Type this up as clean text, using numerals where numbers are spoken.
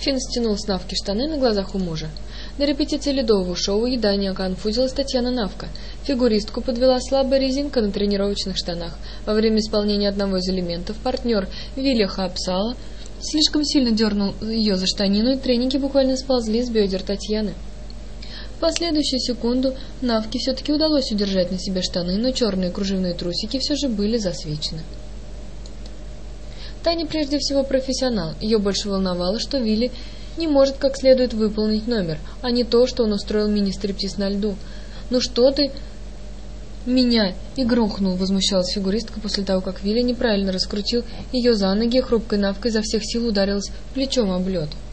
Финн стянул с Навки штаны на глазах у мужа. На репетиции ледового шоу едва не оконфузилась Татьяна Навка. Фигуристку подвела слабая резинка на тренировочных штанах. Во время исполнения одного из элементов партнер Виля Хапсала слишком сильно дернул ее за штанину, и треники буквально сползли с бедер Татьяны. В последующую секунду Навке все-таки удалось удержать на себе штаны, но черные кружевные трусики все же были засвечены. Таня прежде всего профессионал. Ее больше волновало, что Вилли не может как следует выполнить номер, а не то, что он устроил мини-стриптиз на льду. «Ну что ты меня и грохнул!» — возмущалась фигуристка после того, как Вилли неправильно раскрутил ее за ноги, хрупкой Навкой изо всех сил ударилась плечом об лед.